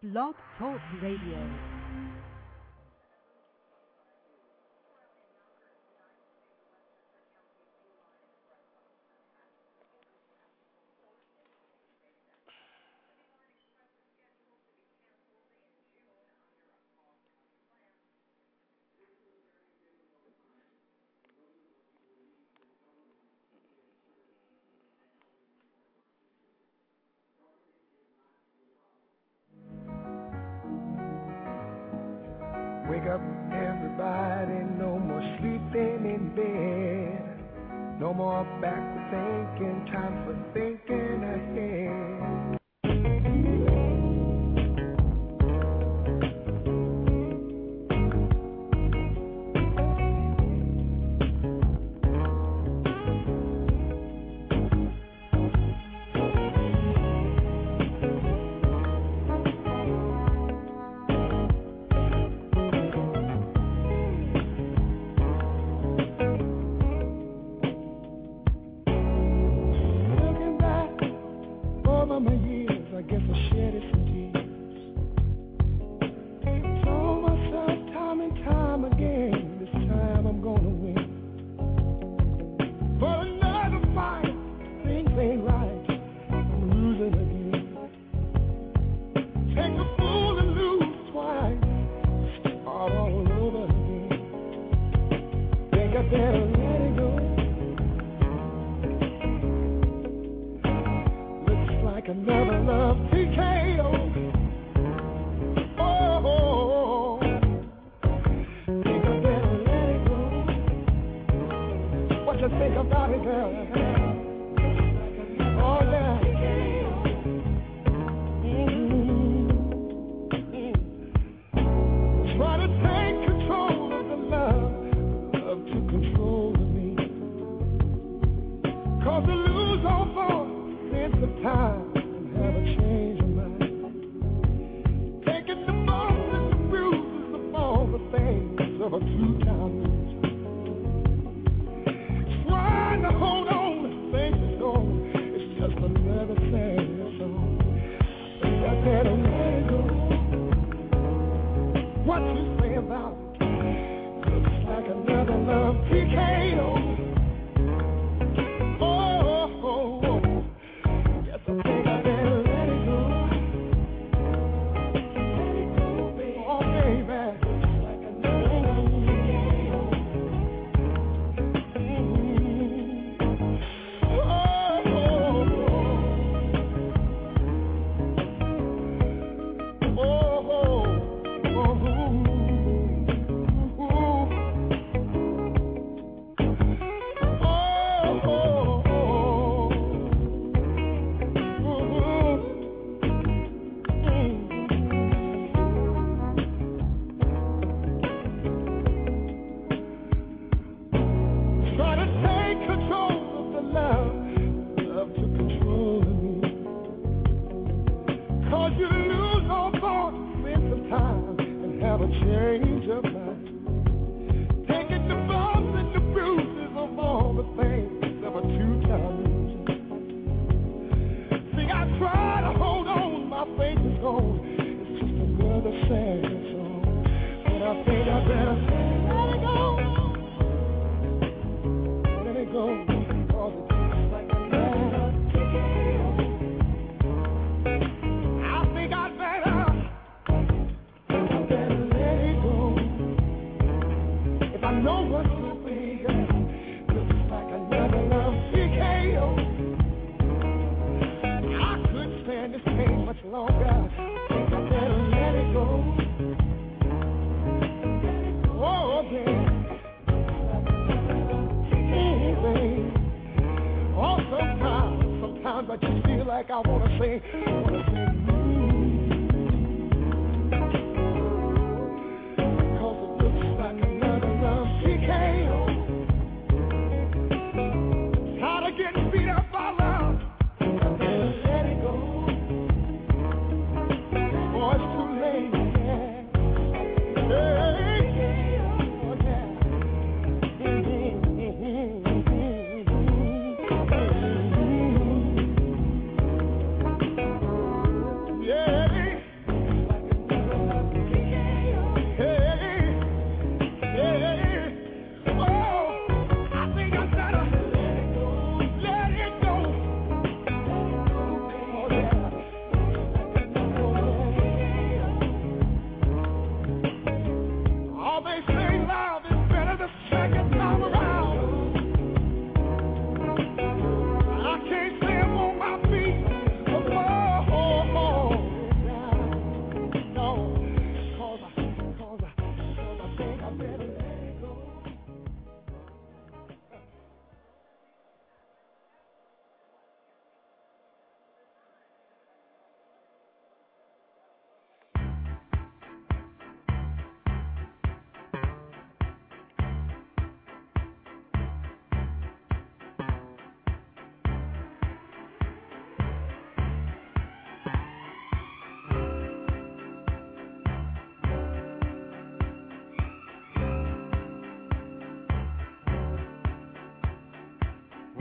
Blog Talk Radio. Wake up, everybody, no more sleeping in bed. No more backward thinking, time for thinking ahead.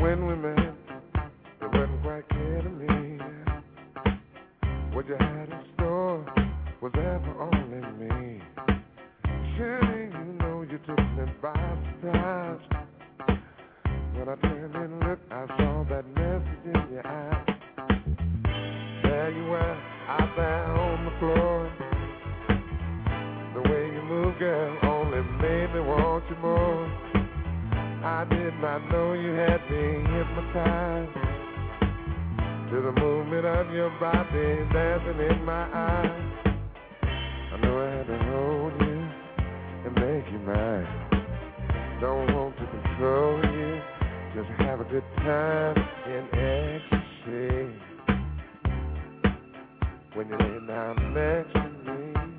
when we met, it wasn't quite clear to me what you had in store was ever only me. Surely you know you took me by surprise. When I turned and looked, I saw that message in your eyes. There you were, out there on the floor. The way you move, girl, only made me want you more. I did not know you had me hypnotized to the movement of your body dancing in my eyes. I knew I had to hold you and make you mine. Don't want to control you, just have a good time in ecstasy. When you lay down next to me,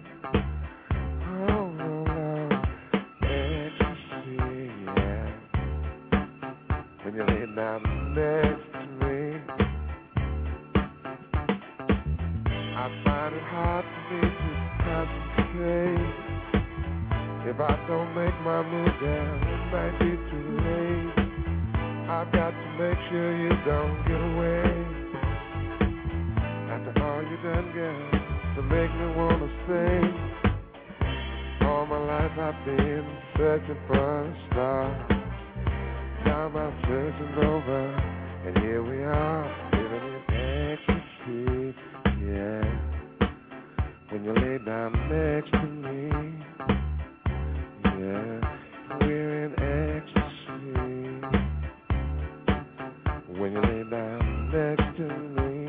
oh Lord, ecstasy, yeah. When you lay down next to me, I find it hard for me to concentrate. If I don't make my move down, it might be too late. I've got to make sure you don't get away. After all you done, girl, to make me wanna say, all my life I've been searching for a star. Now my searching's over, and here we are, living in ecstasy, yeah. When you lay down next to me, yeah, we're in ecstasy. When you lay down next to me,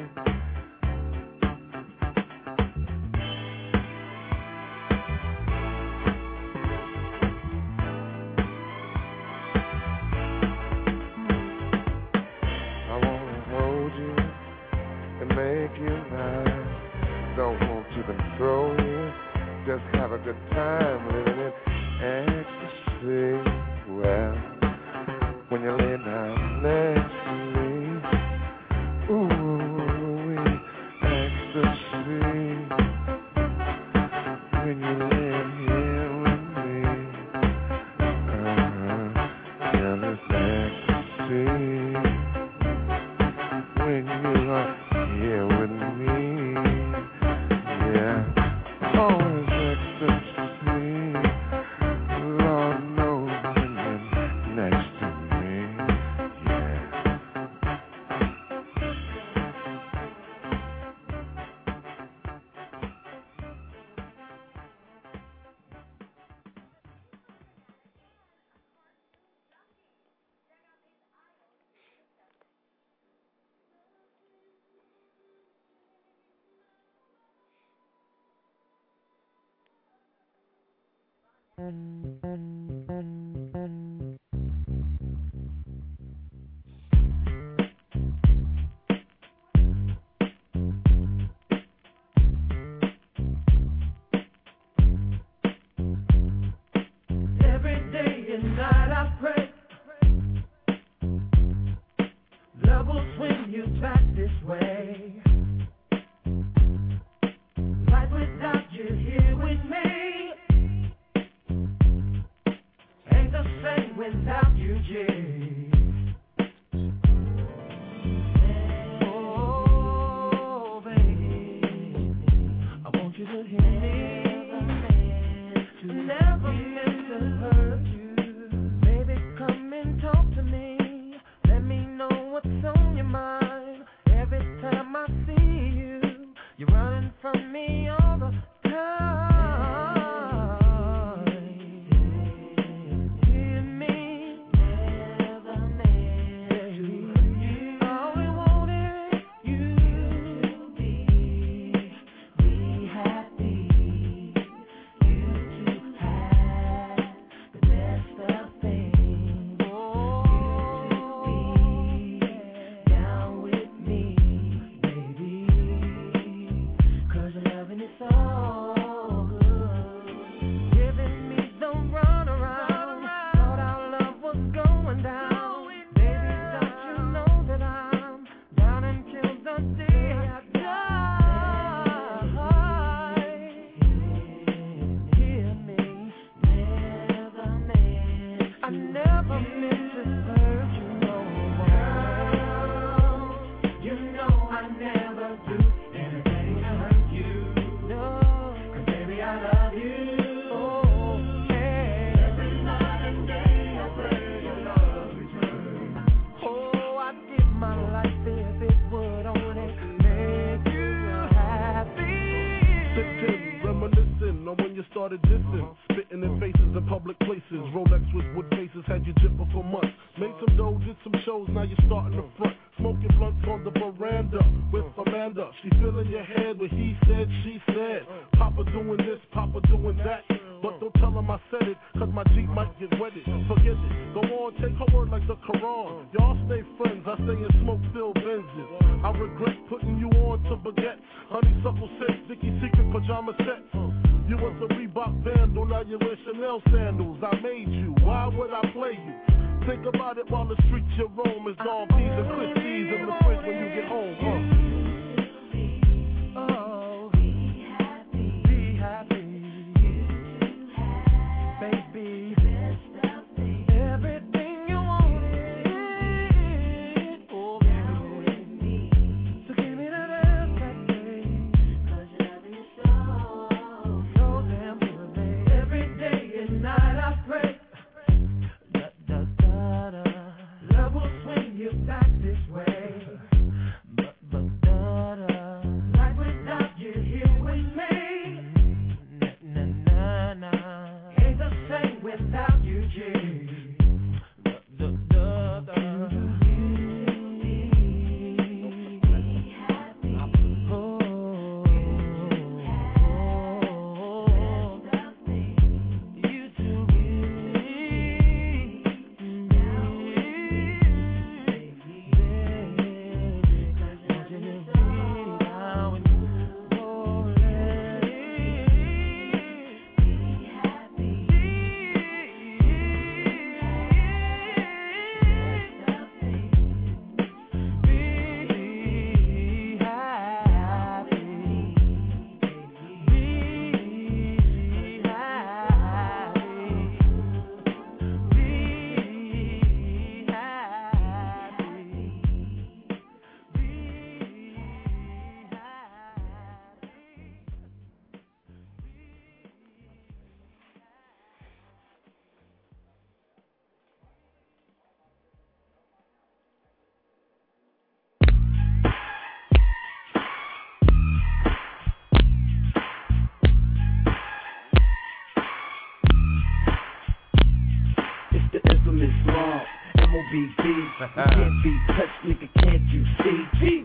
I wanna hold you and make you mine. Don't want to control you, just have a good time living in ecstasy. Well, when you lay down next to me, ooh, ecstasy. When you lay here with me, yeah, it's ecstasy. When you are here with me, yeah, oh, it's ecstasy. Lord knows when you're next to me, yeah. Every day and night I pray. Love will swing you back this way. Life without you here with me ain't the same without you, Jay. Oh, baby, I want you to hear me. Never meant to hurt you. Baby, come and talk to me. Let me know what's on your mind. Every time I see you, you're running from me all the time. Hear me. Never meant to hurt you. All we want is you to be happy. I never meant to hurt you no more. you started dissing. Spitting in faces in public places. Rolex with wood faces had you jipping for months. Made some dough, did some shows, now you're starting to front. Smoking blunts on the veranda with Amanda. She filling your head with he said, she said. Papa doing this, Papa doing that. But don't tell him I said it, cause my Jeep might get wetted. Forget it, go on, take her word like the Quran. Y'all stay friends, I stay in smoke-filled Benzes. I regret putting you on to baguettes. Honeysuckle sets, Dickie Secret pajama sets. You was a Reebok vandal, now you wear Chanel sandals. I made you, why would I play you? Think about it while the streets you roam is Dawn P's and Christie's in the fridge when you get home. Can't be touched, nigga, can't you see?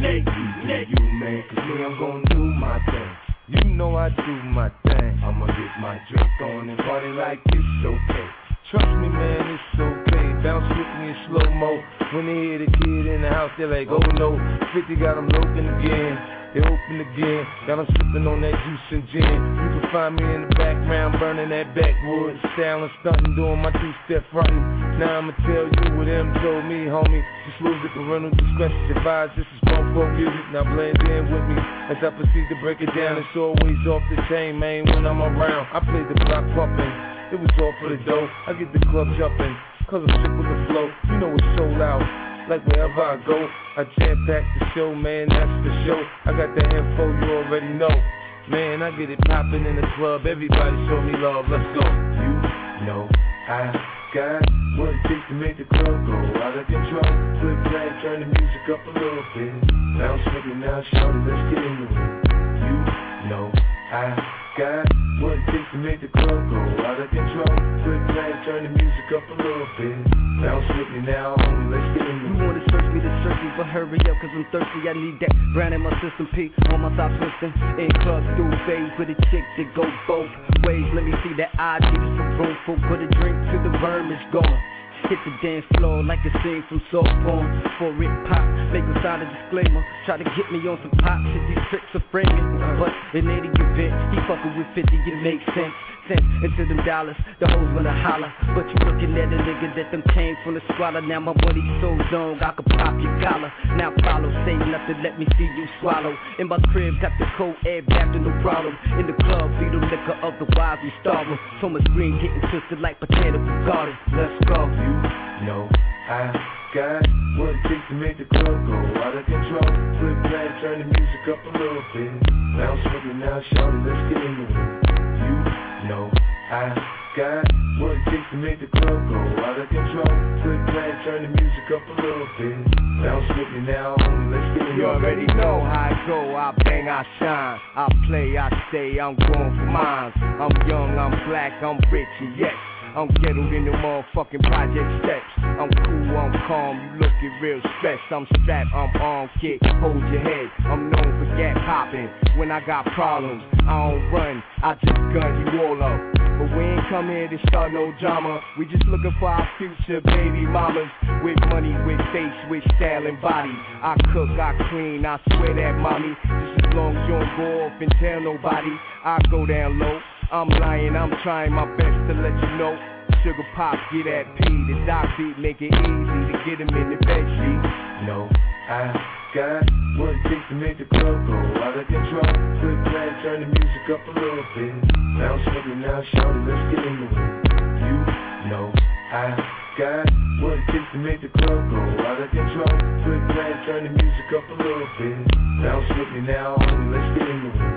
Nigga, you man, cause me, I'm gon' do my thing. You know I do my thing. I'ma get my drink on and party like it's okay. Trust me, man, it's okay. Bounce with me in slow-mo. When they hear the kid in the house, they're like, oh no. 50 got them looking again. They open again, got them sipping on that juice and gin. You can find me in the background, burning that backwood. Styling, stunting, doing my two-step frontin'. Now I'ma tell you what them told me, homie. Just lose the parental discretion advised. This is punk folk music, now blend in with me. As I proceed to break it down, it's always off the chain, man, when I'm around. I play the block pumping, it was all for the dough. I get the club jumping, cause I'm sick with the flow. You know it's so loud. Like wherever I go, I jam-pack the show, man, that's the show. I got the info, you already know. Man, I get it poppin' in the club, everybody show me love, let's go. You know I got what it takes to make the club go out of control. Flip back, turn the music up a little bit. Bounce with me now, shout it, let's get into it. You know I got what it takes to make the club go out of control. Flip back, turn the music up a little bit. Bounce with me now, homie, let's get into it. You wanna search me, but hurry up, cause I'm thirsty. I need that brand in my system, P on my top twisting. In clubs, through phase with a chick that go both ways. Let me see that ID, some room for put a drink to the verm is gone. Hit the dance floor like a scene from soft porn. For it pop, make a sign a disclaimer. Try to get me on some pop shit, these tricks are framing. But in any event, he fucking with 50, it makes sense. Cents into them dollars, the hoes wanna holler. But you looking at a nigga that them came from the squalor. Now my money so long, I could pop your collar. Now follow, say nothing, let me see you swallow. In my crib, got the cold air back to no problem. In the club, feed the liquor, otherwise we starving. So much green getting twisted like potato garden. Let's go. You know I got what it takes to make the club go out of control. Flip back, turn the music up a little bit. Bounce with me now, shout it, let's get into it. You know I got what it takes to make the club go out of control. Flip back, turn the music up a little bit. Bounce with me now, homie, let's get it. You already know how I go, I bang, I shine. I play, I stay, I'm going for mine. I'm young, I'm black, I'm rich, and yes, I'm ghettoed in the motherfucking project steps. I'm cool, I'm calm, you looking real stressed. I'm strapped, I'm on kick, hold your head. I'm known for gap popping. When I got problems, I don't run, I just gun you all up. But we ain't come here to start no drama. We just looking for our future baby mamas. With money, with face, with style and body. I cook, I clean, I swear that mommy. Just as long as you don't go off and tell nobody, I go down low. I'm lying, I'm trying my best to let you know. Sugar Pop, get that P, the doc beat, make it easy to get him in the bed sheet. No, I got what it takes to make the club go out of control. Quick plan, turn the music up a little bit. Bounce with me now, shorty, let's get into it. You know I got what it takes to make the club go out of control. Quick plan, turn the music up a little bit. Bounce with me now, homie, let's get into it.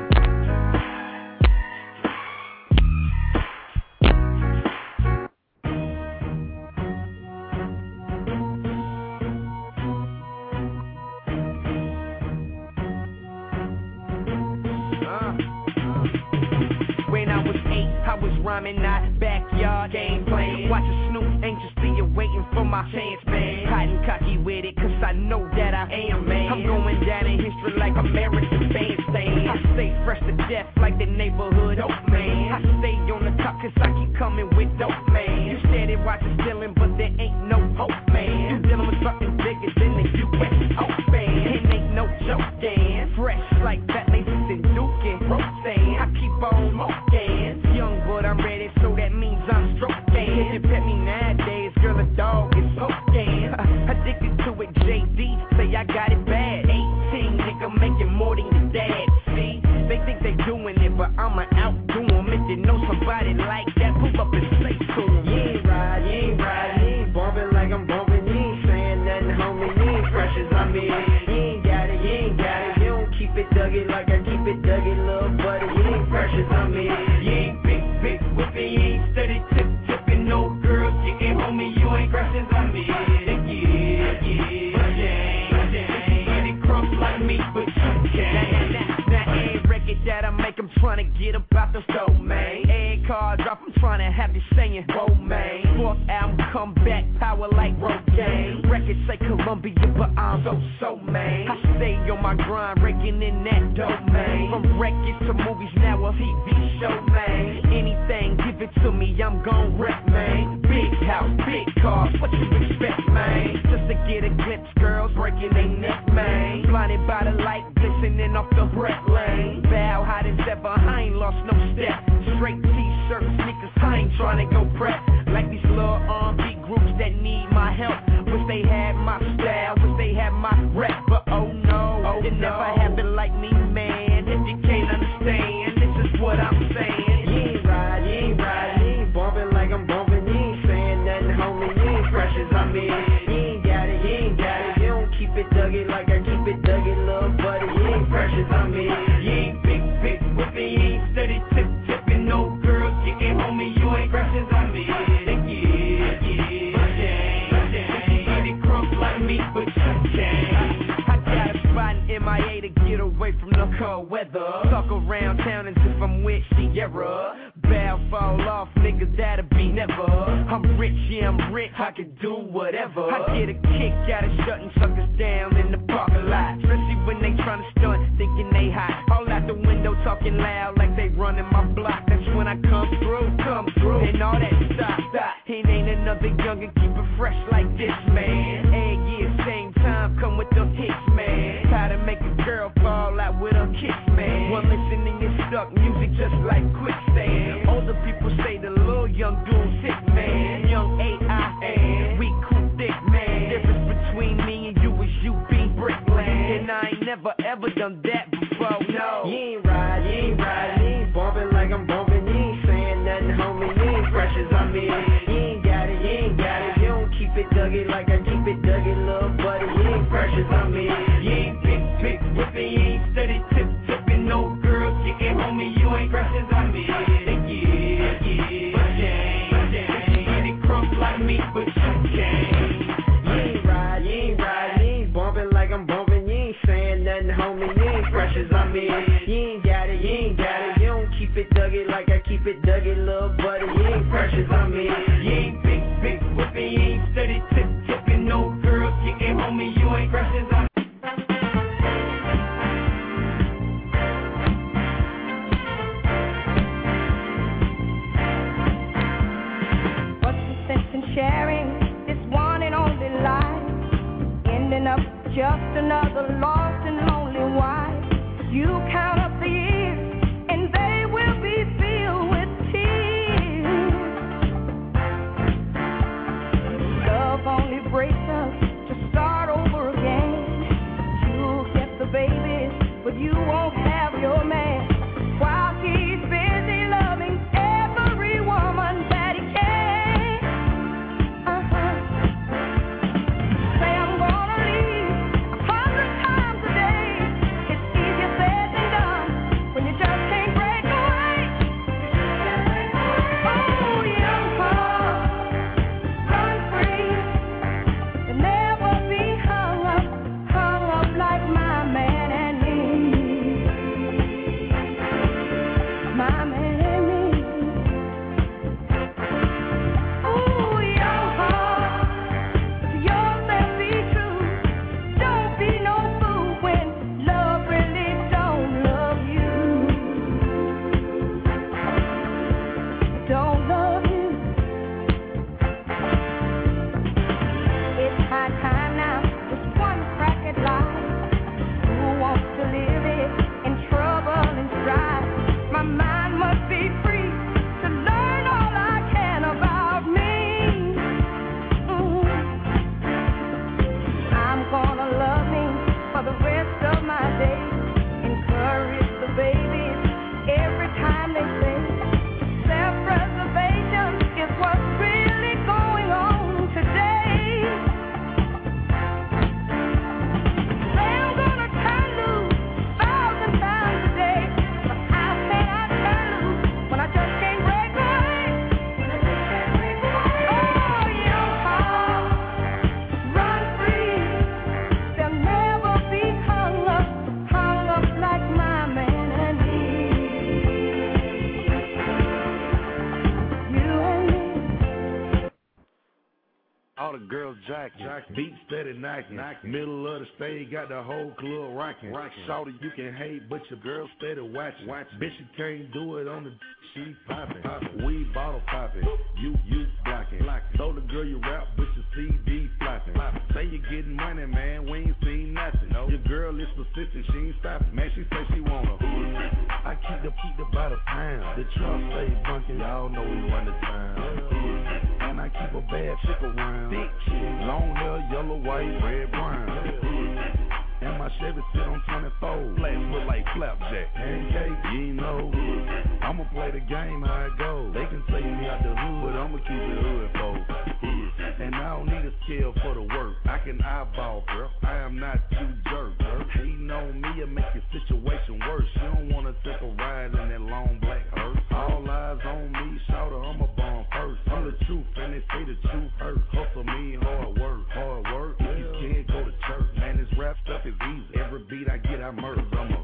Rhyming, not backyard game playing. Watching Snoop, anxiously waiting for my chance, man. Hot and cocky with it, cause I know that I am, man. I'm going down in history like American Bandstand. I stay fresh to death like the neighborhood dope man. I stay on the top cause I keep coming with dope, man. You steady watching stealing, but there ain't no hope, man. You dealing with something bigger than the U.S. Open. It ain't no joke, Dan. Fresh like Fat Laces and Duke and Roseanne. I keep on smoking. Young but I'm ready, so that means I'm stroking. If you pet me nowadays, girl, a dog is smoking. Addicted to it, JD, say I got it bad. 18, nigga, making more than your dad. See, they think they doing it, but I'ma outdo them. If you know somebody like that, pull up and say to them. You ain't ride, you ain't bumping like I'm bumping. You ain't saying nothing, homie, you ain't fresh as I'm in. You ain't got it, you don't keep it duggy like I keep it duggy, little buddy. You ain't fresh as I'm in. You ain't big whipping, you ain't steady tipping, no girls getting homie, you ain't fresh as I'm in. But it crumps like me, but you can't. Now every record that I make, I'm trying to get up the stove, man. Every car drop, I'm trying to have you saying, whoa, man. Fourth album, come back, power like Rogaine. Records say Columbia, but I'm so, man. I stay on my grind, raking in that dope, man. From records to movies, now a TV show, man. Anything, give it to me, I'm gon' wreck, man. Big house, big cars, what you expect, man? Just to get a glimpse, girls breaking their neck, man. Blinded by the light, glistening off the breath lane. Bow hot as ever, I ain't lost no step. Straight t-shirt, sneakers, I ain't tryna go prep. Like these little R&B groups that need my help. Wish they had my style, wish they had my rep. But oh no, it never happened like me, man. If you can't understand, this is what I'm saying. You ain't ride, you ain't bumping like I'm bumping. You ain't saying nothing, homie, you ain't fresh as I'm in. You ain't got it, you don't keep it duggy like I keep it duggy, little buddy. You ain't fresh as I'm in. You ain't big whipping, you ain't steady tipping, no girls getting homie, you ain't fresh as I'm in. But it crumps like me, but you can't. I got a spot in MIA to get away from the cold weather. Talk around town as if I'm with Sierra. Bow fall off, niggas that'll be never. I'm rich, yeah, I'm rich, I can do whatever. I get a kick out of shutting suckers down in the parking lot. Especially when they tryna stunt, thinking they hot. All out the window talking loud like they running my block. That's when I come through, and all that stop. It ain't another youngin', keep it fresh like this, man. Every year, same time, come with the hits, man. How to make a girl fall out with a kiss, man. One listening is stuck, music just like quicksand. Older people say the little young dude's hit, man. Young A.I.N. we cool thick, man. Difference between me and you is you be brickland. And I ain't never ever done that before, no. You ain't ride, you ain't bumping like I'm bumping. You ain't saying nothing, homie, you ain't fresh as I'm in. You ain't got it, you don't keep it duggy like I keep it duggy, little buddy. You ain't fresh as I'm in. You ain't big whipping, you ain't steady tipping, no girls getting homie, you ain't fresh as I'm in. But it crumps like me, but you can't. keep it Dougie like I keep it Dougie, little buddy. You ain't precious, I mean. You ain't big whipping, you ain't steady tipping. No girls getting on me, you ain't precious, I mean. Sharing this one and only life, ending up just another lost and lonely wife. You count up the years and they will be filled with tears. Love only breaks us to start over again. You'll get the babies, but you won't have your man. While he's busy loving every woman that he can. Beat steady knocking. Middle of the stage, got the whole club rocking. Shorty, you can hate, but your girl steady watching. Bitch, you can't do it on the she popping. We bottle popping. You blocking. So the girl you rap, but your CD flopping. Say you getting money, man, we ain't seen nothing. Your girl is persistent, she ain't stopping. Man, she say she wanna. I keep the by the pound. The truck stay bunking, y'all know we run the town. And I keep a bad chick around. Big chick, long hair, yellow, white, red, brown. And my Chevy sit on 24. Flats look like flapjack. Pancake, you know. I'ma play the game how it goes. They can take me out the hood, but I'ma keep it hood, folks. And I don't need a scale for the work. I can eyeball, girl. I am not too jerk. Hating on me will make your situation worse. You don't wanna take a ride in that long black hearse. All eyes on me, shout her, I'm a bomb first. I'm the truth, and they say the truth hurt. Hustle mean hard work. If you can't go to church, man, this rap stuff is easy. Every beat I get, I murder.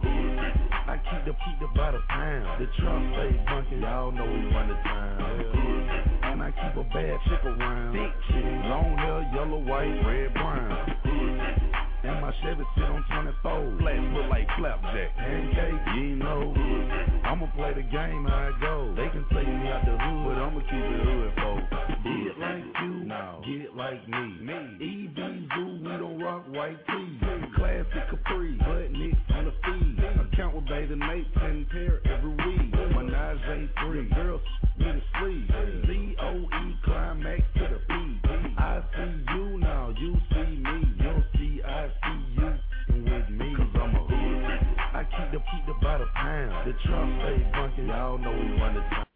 I keep the by the pound. The truck stay bunking, y'all know we run the town. And I keep a bad chick around. Big chick, long hair, yellow, white, red, brown. And my Chevy sit on 24. Flats look like flapjack. Pancake, you know. I'ma play the game how it goes. They can take me out the hood, but I'ma keep it hood, folks. Get like you, no. Get like me. EB Zoo, we don't rock white tees. Classic Capri, butt nicks on the feed. Account with Bathing Nate, 10 pair every week. Menage A3, girls me to sleep. COE, climax to the beat. I see you now, you see me. You don't see, I see you and with me. Cause I'm a hood. I keep the by the pound. The truck stay bunking, y'all know we run the town.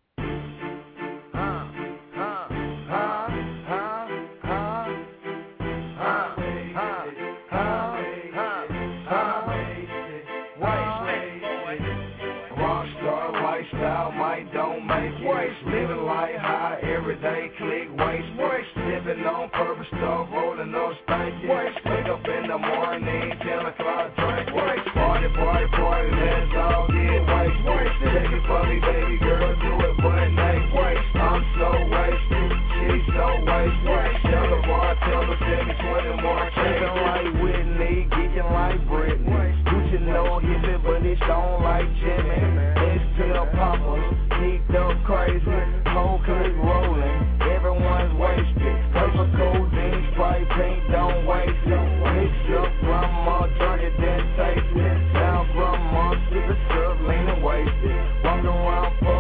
Living life high, everyday click, waste. Living on purpose, stuff, rolling up stanky. Wake up in the morning, 10 o'clock, drink. Party, let's all get wasted. Take it for the body, baby girl, do it butt naked. I'm so wasted, she's so wasted. Tell the bartender, send me 20 more checks. Kicking like Whitney, geeking like Britney. Gucci no hit me, but it don't like Jimmy. Exhale poppers, geeked up crazy. Whole click rolling, everyone's wasted. Paper codeine, Sprite, pink, don't waste it. Mix up grandma, drunk it, then taste it. Now grandma, sip it, syrup, lean and wasted. Walking around for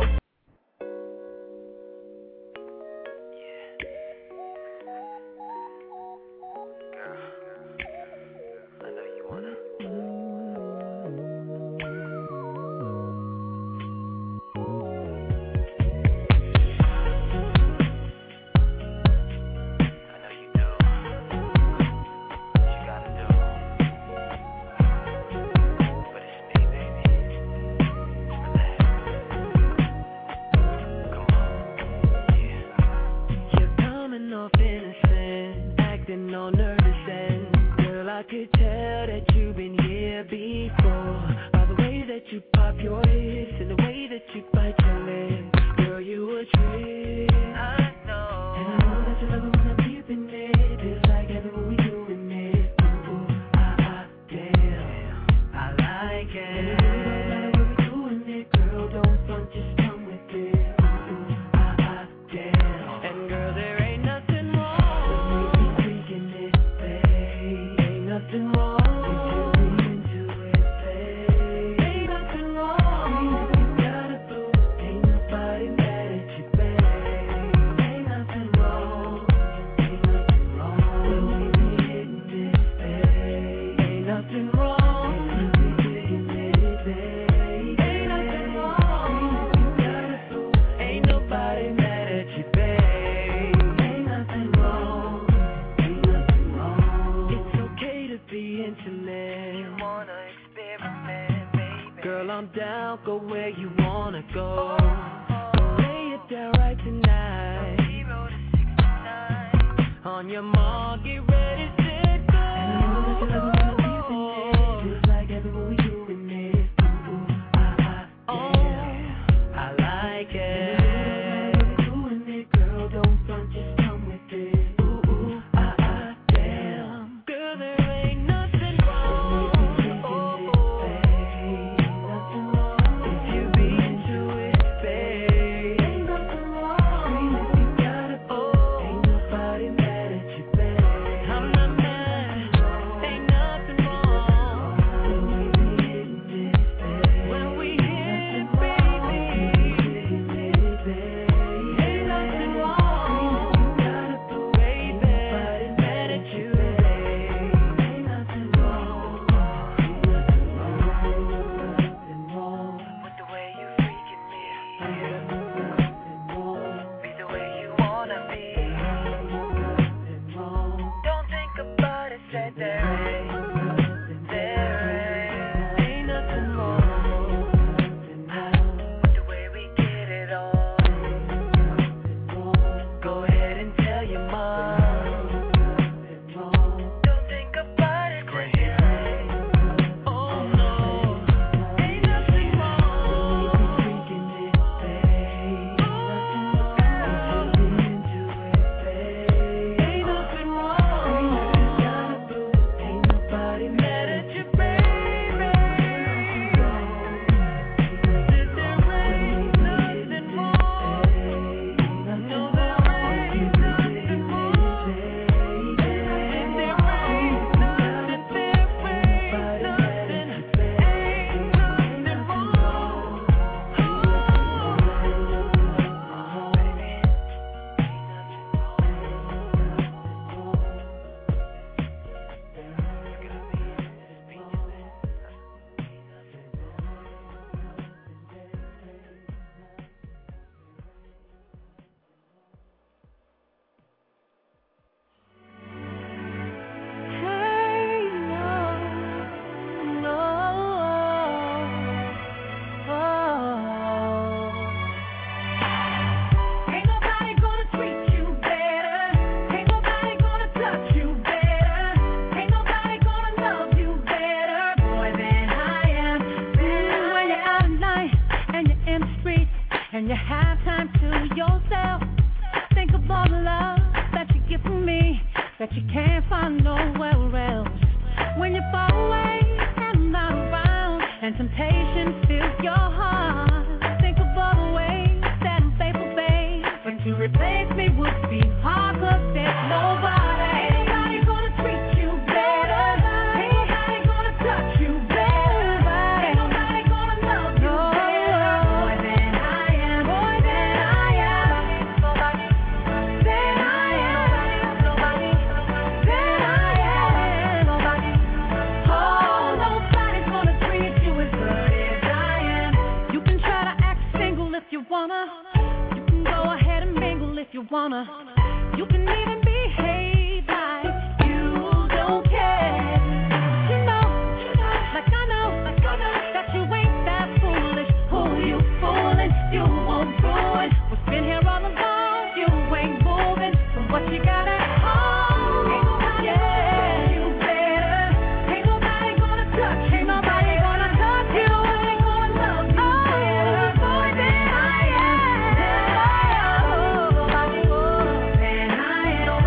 when you have time to yourself. Think of all the love that you get from me, that you can't find nowhere else. When you fall away and I'm not around, and temptation fills your heart, think of all the ways that I'm faithful, babe. But to replace me would be hard, 'cause there's nobody. Ain't nobody gonna treat you better. Ain't nobody gonna touch you better. Ain't nobody gonna love you better. More than I am, more than I am. Nobody, than I am. Nobody, than I am. Nobody. Oh, nobody's gonna treat you as good as I am. You can try to act single if you wanna. You can go ahead and mingle if you wanna. You can even behave like you don't care. You know, like I know, that you ain't that foolish. Who you fooling? You won't ruin what's been here all along. You ain't moving from what you got at home. Ain't nobody gonna you better. Ain't nobody gonna touch. Ain't nobody gonna touch you. Ain't gonna love you better. More than I am. Than I am. Nobody more than I am.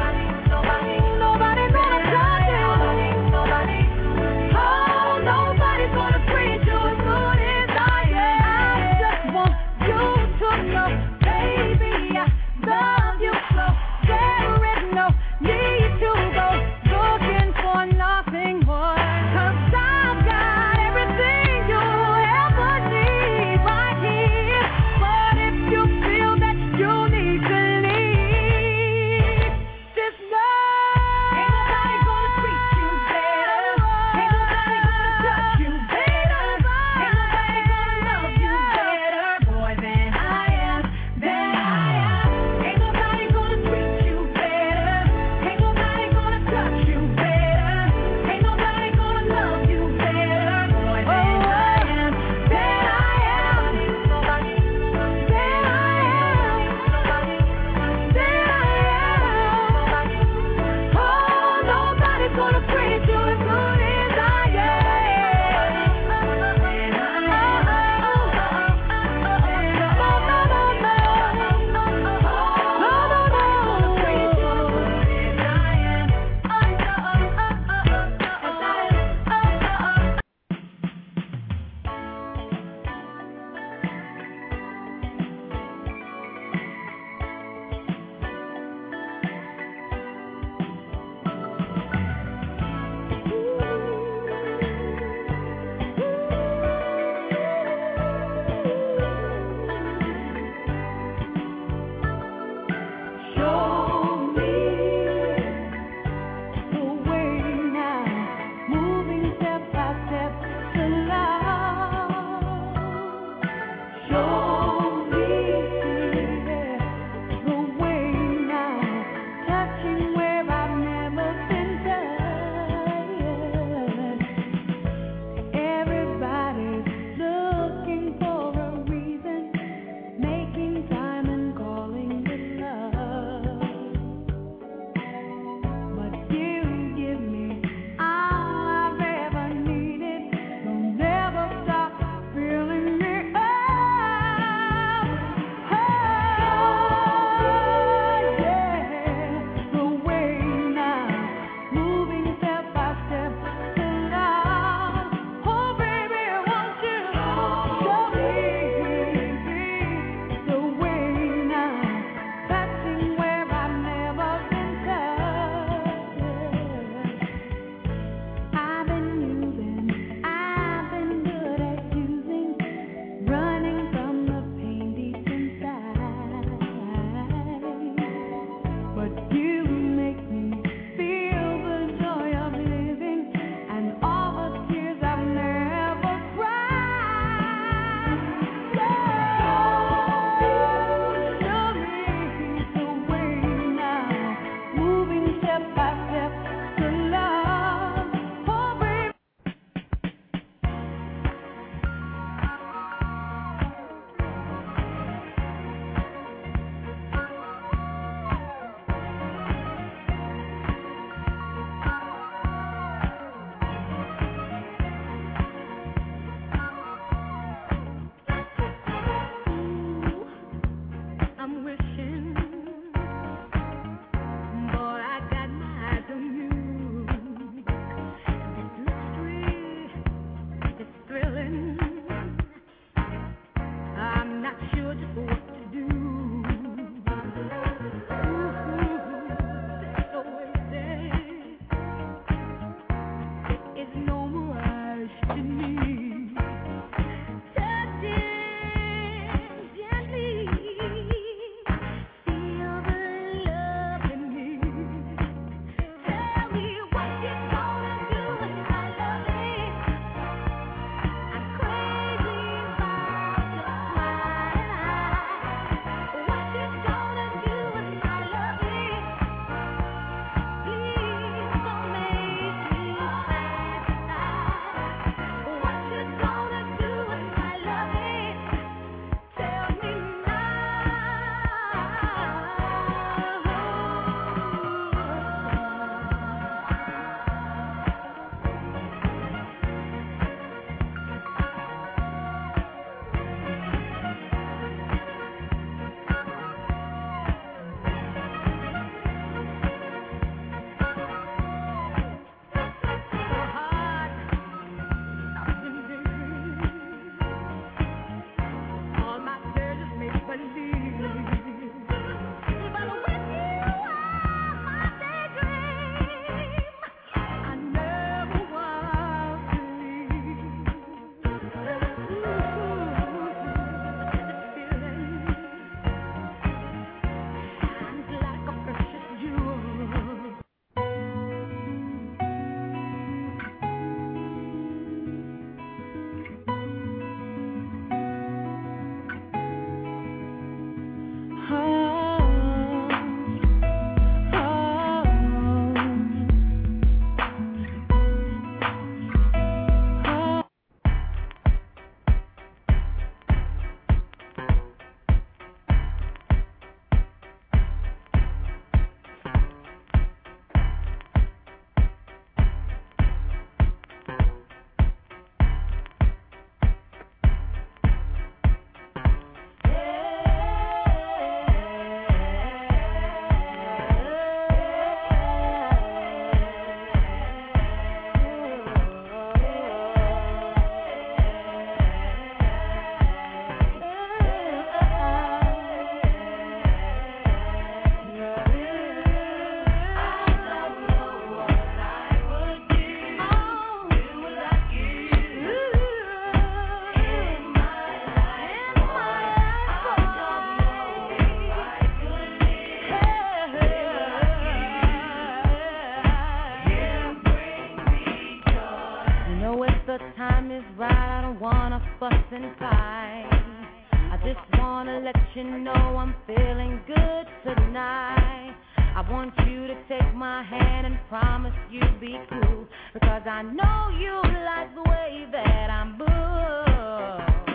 wanna fuss and fight. I just wanna let you know I'm feeling good tonight. I want you to take my hand and promise you'll be cool, because I know you like the way that I'm moved.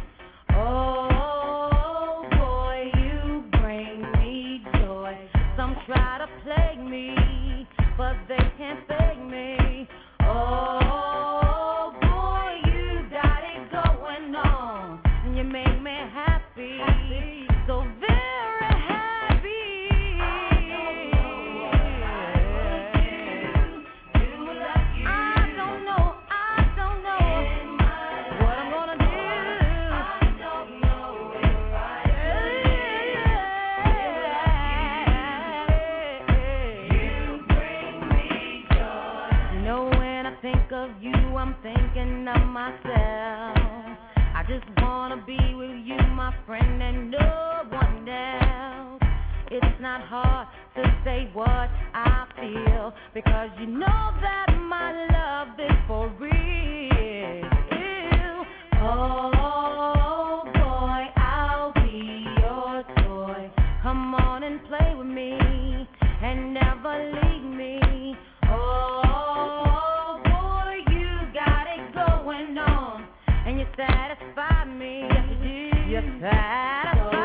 Oh boy, you bring me joy. Some try to play me, but they can't fake me. Oh boy, you got it going on, and you make me happy, so very happy. I don't know what I'm gonna do. You know, when I think of you, I'm thinking of myself. I just wanna be with you, my friend, and no one else. It's not hard to say what I feel, because you know that my love is for real. Oh boy, I'll be your toy. Come on and play with me and never leave me. Oh boy, you got it going on, and you satisfy me. Yes, you do. You satisfy